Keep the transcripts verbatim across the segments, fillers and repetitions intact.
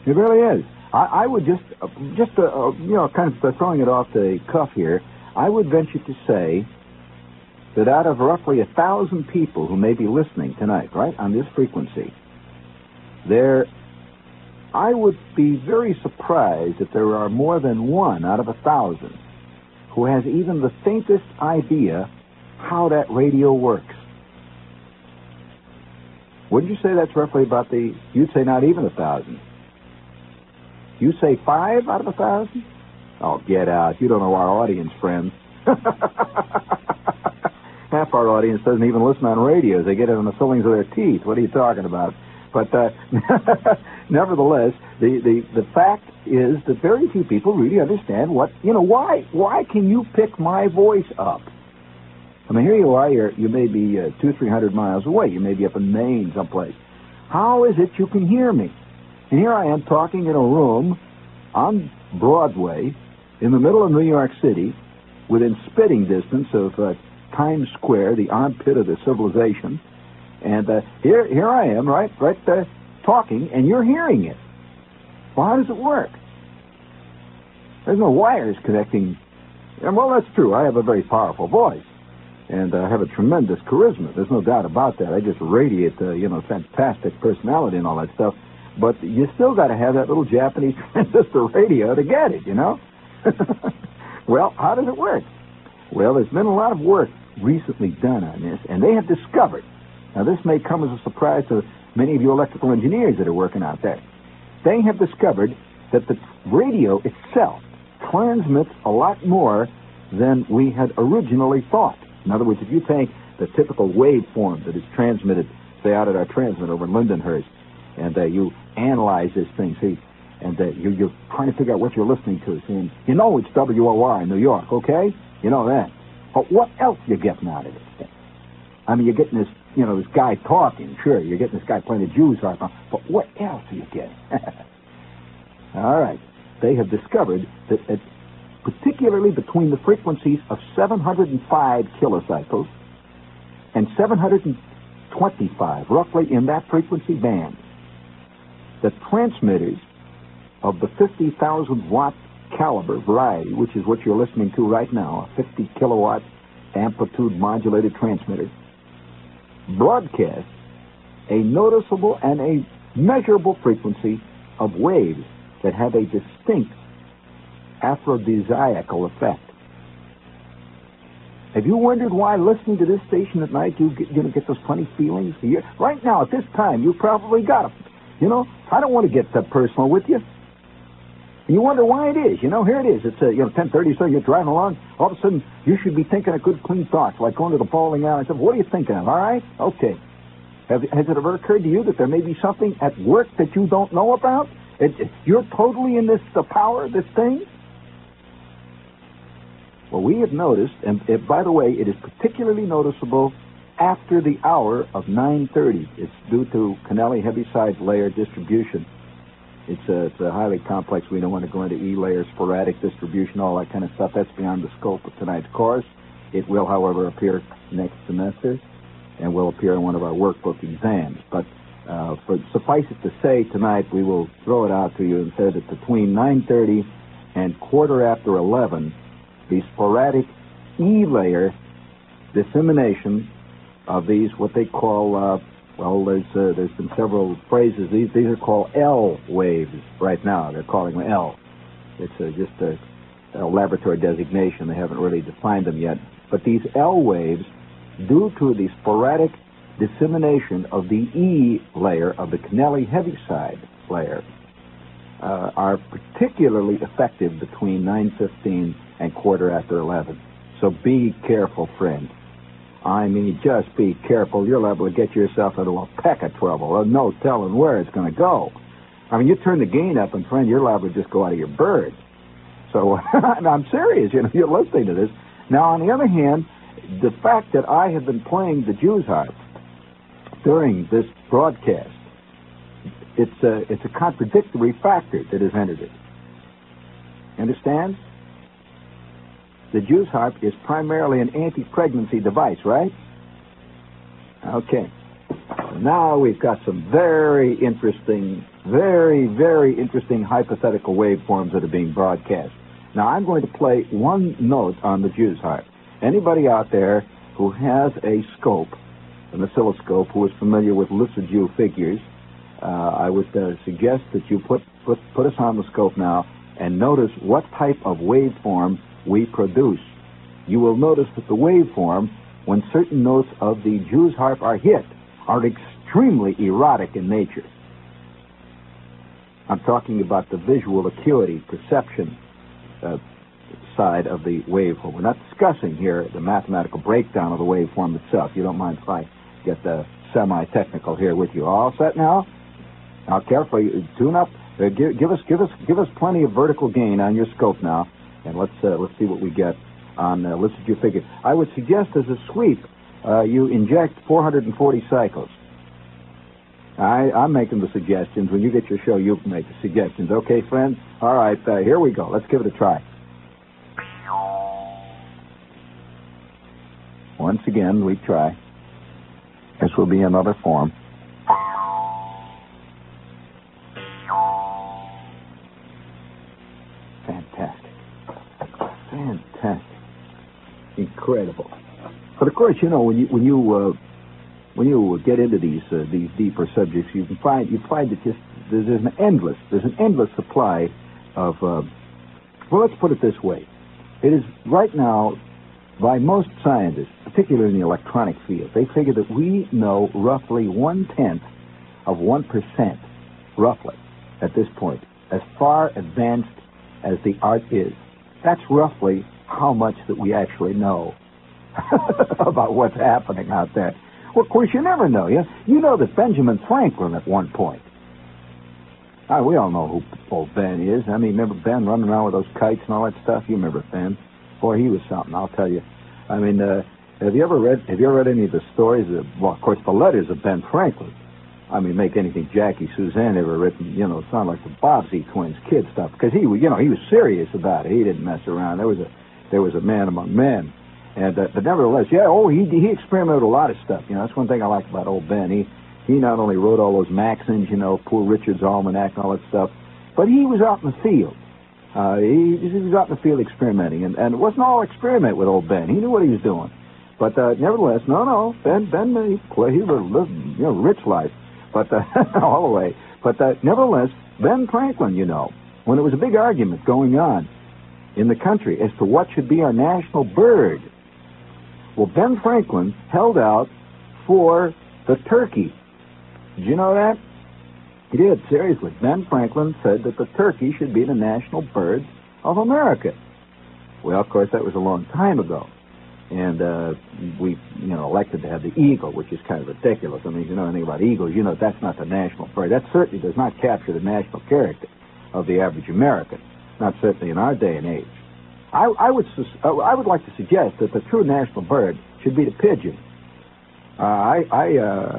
It really is. I, I would just, uh, just uh, uh, you know, kind of uh, throwing it off the cuff here, I would venture to say that out of roughly a thousand people who may be listening tonight, right, on this frequency, there, I would be very surprised if there are more than one out of a thousand who has even the faintest idea how that radio works. Wouldn't you say that's roughly about the, you'd say not even a thousand. You say five out of a thousand? Oh, get out. You don't know our audience, friends. Half our audience doesn't even listen on radios. They get it on the fillings of their teeth. What are you talking about? But uh, nevertheless, the, the, the fact is that very few people really understand what, you know, why why can you pick my voice up? I mean, here you are, you're, you may be uh, two, three hundred miles away. You may be up in Maine someplace. How is it you can hear me? And here I am talking in a room on Broadway in the middle of New York City within spitting distance of uh, Times Square, the armpit of the civilization. And uh, here here I am, right, right uh, talking, and you're hearing it. Well, how does it work? There's no wires connecting. And, well, that's true. I have a very powerful voice. And I uh, have a tremendous charisma. There's no doubt about that. I just radiate, uh, you know, fantastic personality and all that stuff. But you still got to have that little Japanese transistor radio to get it, you know? Well, how does it work? Well, there's been a lot of work recently done on this, and they have discovered, now this may come as a surprise to many of you electrical engineers that are working out there, they have discovered that the radio itself transmits a lot more than we had originally thought. In other words, if you take the typical waveform that is transmitted, say, out at our transmitter over in Lindenhurst, and uh, you analyze this thing, see, and uh, you, you're trying to figure out what you're listening to, see, and you know it's W O R in New York, okay? You know that. But what else you getting out of this thing? I mean, you're getting this, you know, this guy talking, sure, you're getting this guy playing the Jews harp, but what else are you getting? All right. They have discovered that, that particularly between the frequencies of seven hundred five kilocycles and seven hundred twenty-five, roughly in that frequency band, the transmitters of the fifty thousand watt caliber variety, which is what you're listening to right now, a fifty kilowatt amplitude modulated transmitter, broadcast a noticeable and a measurable frequency of waves that have a distinct aphrodisiacal effect. Have you wondered why listening to this station at night you get, you know, get those funny feelings? You, right now, at this time, you probably got them. You know, I don't want to get that personal with you. And you wonder why it is. You know, here it is. It's uh, you know ten thirty, so you're driving along. All of a sudden, you should be thinking of good, clean thoughts, like going to the bowling alley. I said, what are you thinking of? All right? Okay. Have, has it ever occurred to you that there may be something at work that you don't know about? It, it, you're totally in this the power of this thing? Well, we have noticed, and it, by the way, it is particularly noticeable after the hour of nine thirty. It's due to Kennelly Heaviside layer distribution. It's a, it's a highly complex. We don't want to go into E-layer, sporadic distribution, all that kind of stuff. That's beyond the scope of tonight's course. It will, however, appear next semester and will appear in one of our workbook exams. But uh, for suffice it to say, tonight we will throw it out to you and say that between nine thirty and quarter after eleven, the sporadic E-layer dissemination of these, what they call, uh, well, there's uh, there's been several phrases. These these are called L waves right now. They're calling them L. It's uh, just a, a laboratory designation. They haven't really defined them yet. But these L waves, due to the sporadic dissemination of the E layer of the Kennelly Heaviside layer, uh, are particularly effective between nine fifteen and quarter after eleven. So be careful, friend. I mean, just be careful. You're liable to get yourself into a peck of trouble. Or no telling where it's going to go. I mean, you turn the gain up, and friend, you're liable to just go out of your bird. So, and I'm serious. You know, you're listening to this. Now, on the other hand, the fact that I have been playing the Jews harp during this broadcast, it's a, it's a contradictory factor that has entered it. Understand? The Jews harp is primarily an anti-pregnancy device, right? Okay. Now we've got some very interesting very, very interesting hypothetical waveforms that are being broadcast. Now, I'm going to play one note on the Jew's harp. Anybody out there who has a scope, an oscilloscope, who is familiar with Lissajous figures, uh, I would uh, suggest that you put, put, put us on the scope now and notice what type of waveform we produce. You will notice that the waveform, when certain notes of the Jew's harp are hit, are extremely erotic in nature. I'm talking about the visual acuity, perception uh, side of the waveform. We're not discussing here the mathematical breakdown of the waveform itself. You don't mind if I get the semi-technical here with you. All set now? Now, carefully, tune up. Uh, give, give us, give us, give us plenty of vertical gain on your scope now, and let's uh, let's see what we get on uh, Lissajous figure. I would suggest as a sweep, uh, you inject four hundred forty cycles. I, I'm making the suggestions. When you get your show, you can make the suggestions. Okay, friends? All right, uh, here we go. Let's give it a try. Once again, we try. This will be another form. Fantastic. Fantastic. Incredible. But of course, you know, when you when you uh, when you get into these uh, these deeper subjects, you can find you find that just there's, there's an endless there's an endless supply of. Uh, well, let's put it this way: it is right now, by most scientists, particularly in the electronic field, they figure that we know roughly one tenth of one percent, roughly, at this point, as far advanced as the art is. That's roughly how much that we actually know about what's happening out there. Well, of course, you never know. You, you know that Benjamin Franklin at one point. Uh, we all know who old Ben is. I mean, remember Ben running around with those kites and all that stuff? You remember Ben? Boy, he was something, I'll tell you. I mean, uh, have you ever read have you ever read any of the stories of, well, of course, the letters of Ben Franklin? I mean, make anything Jackie Suzanne ever written, you know, sound like the Bobbsey twins kid stuff. Because he, you know, he was serious about it. He didn't mess around. There was a there was a man among men. And uh, but nevertheless, yeah, oh, he he experimented with a lot of stuff. You know, that's one thing I like about old Ben. He he not only wrote all those Maxims, you know, Poor Richard's Almanac and all that stuff, but he was out in the field. Uh, he, he was out in the field experimenting, and, and it wasn't all experiment with old Ben. He knew what he was doing. But uh, nevertheless, no, no, Ben, Ben, he, he lived, you know, rich life, but uh, all the way. But uh, nevertheless, Ben Franklin, you know, when there was a big argument going on in the country as to what should be our national bird, well, Ben Franklin held out for the turkey. Did you know that? He did, seriously. Ben Franklin said that the turkey should be the national bird of America. Well, of course, that was a long time ago. And uh, we, you know, elected to have the eagle, which is kind of ridiculous. I mean, if you know anything about eagles, you know that's not the national bird. That certainly does not capture the national character of the average American, not certainly in our day and age. I, I would sus- I would like to suggest that the true national bird should be the pigeon. Uh, I I,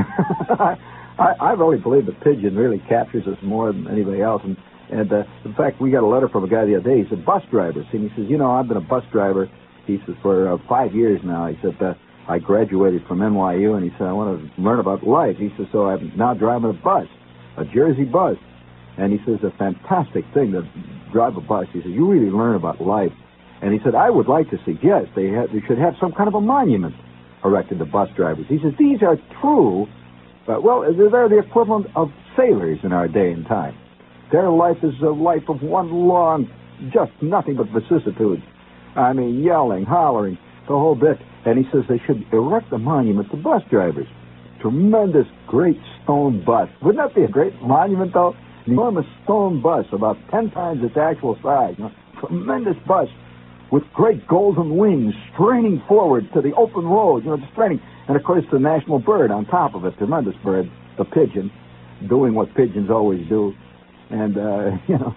uh, I I really believe the pigeon really captures us more than anybody else. And and uh, in fact, we got a letter from a guy the other day. He's a bus driver, and he says, you know, I've been a bus driver. He says for uh, five years now. He said uh, I graduated from N Y U, and he said I want to learn about life. He says so I'm now driving a bus, a Jersey bus, and he says a fantastic thing to drive a bus. He said you really learn about life. And he said, I would like to suggest they, have, they should have some kind of a monument erected to bus drivers. He says, these are true, but, well, they're the equivalent of sailors in our day and time. Their life is a life of one long, just nothing but vicissitudes. I mean, yelling, hollering, the whole bit. And he says they should erect a monument to bus drivers. Tremendous, great stone bus. Wouldn't that be a great monument, though? An enormous stone bus, about ten times its actual size. You know, tremendous bus, with great golden wings straining forward to the open road, you know, just straining. And, of course, the national bird on top of it, tremendous bird, the pigeon, doing what pigeons always do. And, uh, you know,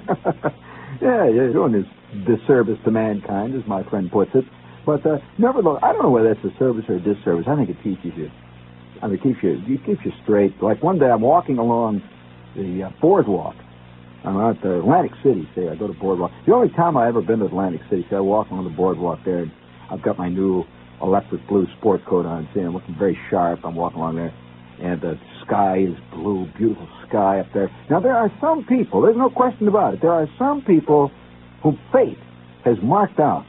yeah, yeah, doing his disservice to mankind, as my friend puts it. But, uh, nevertheless, I don't know whether that's a service or a disservice. I think it teaches you. I mean, it keeps you, it keeps you straight. Like one day I'm walking along the uh, boardwalk. I'm out at Atlantic City, say, I go to Boardwalk. The only time I ever been to Atlantic City, say, I walk along the boardwalk there, and I've got my new electric blue sport coat on, say, I'm looking very sharp, I'm walking along there, and uh, sky is blue, beautiful sky up there. Now, there are some people, there's no question about it, there are some people whom fate has marked out.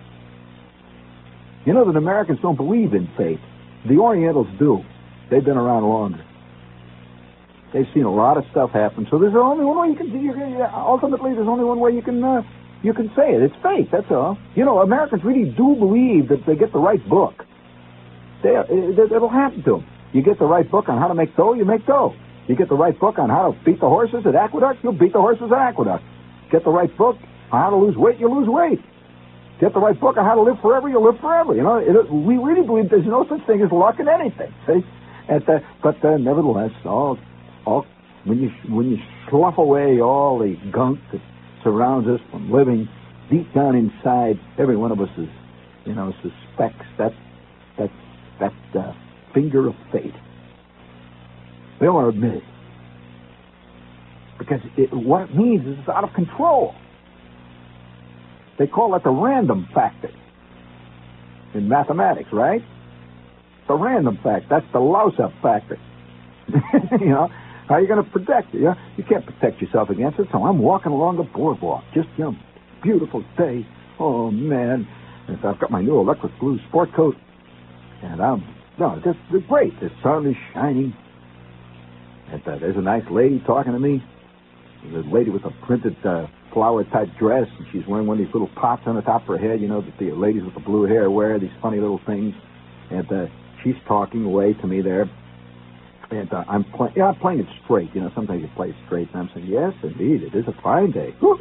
You know that Americans don't believe in fate. The Orientals do. They've been around longer. They've seen a lot of stuff happen. So there's only one way you can. You can ultimately, there's only one way you can. Uh, you can say it. It's fate. That's all. You know, Americans really do believe that if they get the right book, they, it, it'll happen to them. You get the right book on how to make dough, you make dough. You get the right book on how to beat the horses at Aqueduct, you'll beat the horses at Aqueduct. Get the right book on how to lose weight, you lose weight. Get the right book on how to live forever, you live forever. You know, it, we really believe there's no such thing as luck in anything. See, At the, but uh, nevertheless, all, all when you when you slough away all the gunk that surrounds us from living, deep down inside, every one of us is, you know, suspects that that that uh, finger of fate. We don't want to admit it because it, what it means is it's out of control. They call that the random factor in mathematics, right? The random factor. That's the louse-up factor. You know, how are you going to protect it? You know? You can't protect yourself against it. So I'm walking along the boardwalk. Just, you know, beautiful day. Oh, man. And I've got my new electric blue sport coat. And I'm, no, just it's great. The sun is shining. And uh, there's a nice lady talking to me. There's a lady with a printed uh, flower-type dress, and she's wearing one of these little pots on the top of her head, you know, that the ladies with the blue hair wear, these funny little things. And uh, she's talking away to me there. And uh, I'm playing, yeah, I'm playing it straight. You know, sometimes you play it straight. And I'm saying, yes, indeed, it is a fine day. uh,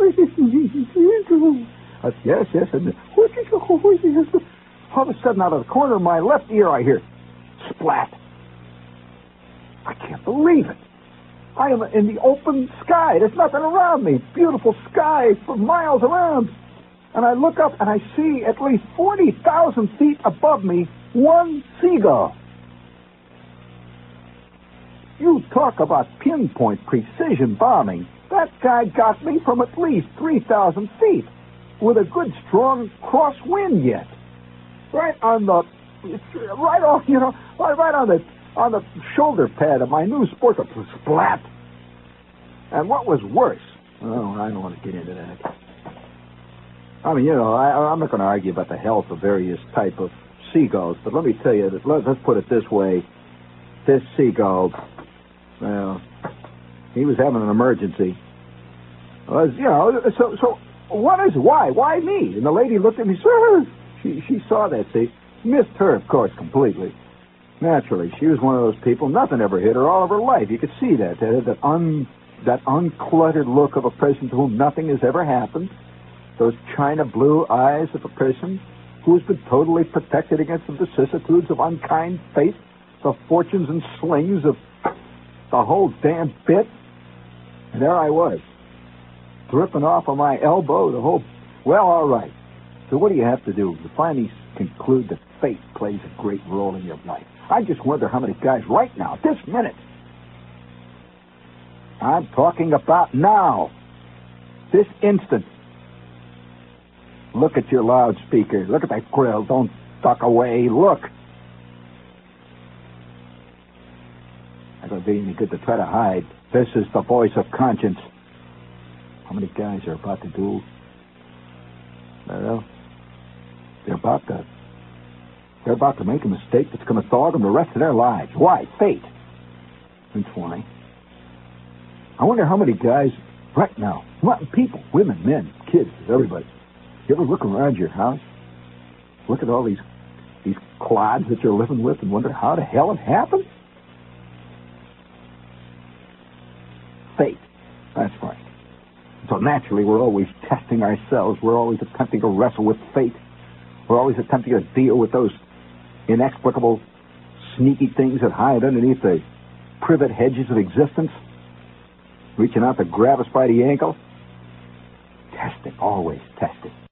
yes, yes. And all of a sudden, out of the corner of my left ear, I hear splat. I can't believe it. I am in the open sky. There's nothing around me. Beautiful sky for miles around. And I look up and I see at least forty thousand feet above me one seagull. You talk about pinpoint precision bombing. That guy got me from at least three thousand feet with a good strong crosswind yet. Right on the, right off, you know, right, right on the, on the shoulder pad of my new sport coat. Splat. And what was worse, oh, I don't want to get into that. I mean, you know, I, I'm not going to argue about the health of various type of seagulls, but let me tell you, that, let, let's put it this way. This seagull, well, he was having an emergency. Was, you know, so, so what is, why? Why me? And the lady looked at me, sir. She, she saw that, see. Missed her, of course, completely. Naturally, she was one of those people, nothing ever hit her all of her life. You could see that, that, that, un, that uncluttered look of a person to whom nothing has ever happened. Those china blue eyes of a person who has been totally protected against the vicissitudes of unkind fate, the fortunes and slings of the whole damn bit. And there I was, dripping off of my elbow, the whole... Well, all right. So what do you have to do? You finally conclude that fate plays a great role in your life. I just wonder how many guys right now, this minute, I'm talking about now, this instant, look at your loudspeaker. Look at that grill. Don't duck away. Look. Not going to be any good to try to hide. This is the voice of conscience. How many guys are about to do? Well, they're about to. They're about to make a mistake that's going to dog them the rest of their lives. Why? Fate. That's why. I wonder how many guys right now, people, women, men, kids, everybody. You ever look around your house, look at all these these clods that you're living with, and wonder how the hell it happened? Fate. That's right. So naturally, we're always testing ourselves. We're always attempting to wrestle with fate. We're always attempting to deal with those inexplicable, sneaky things that hide underneath the privet hedges of existence, reaching out to grab us by the ankle. Testing, always testing.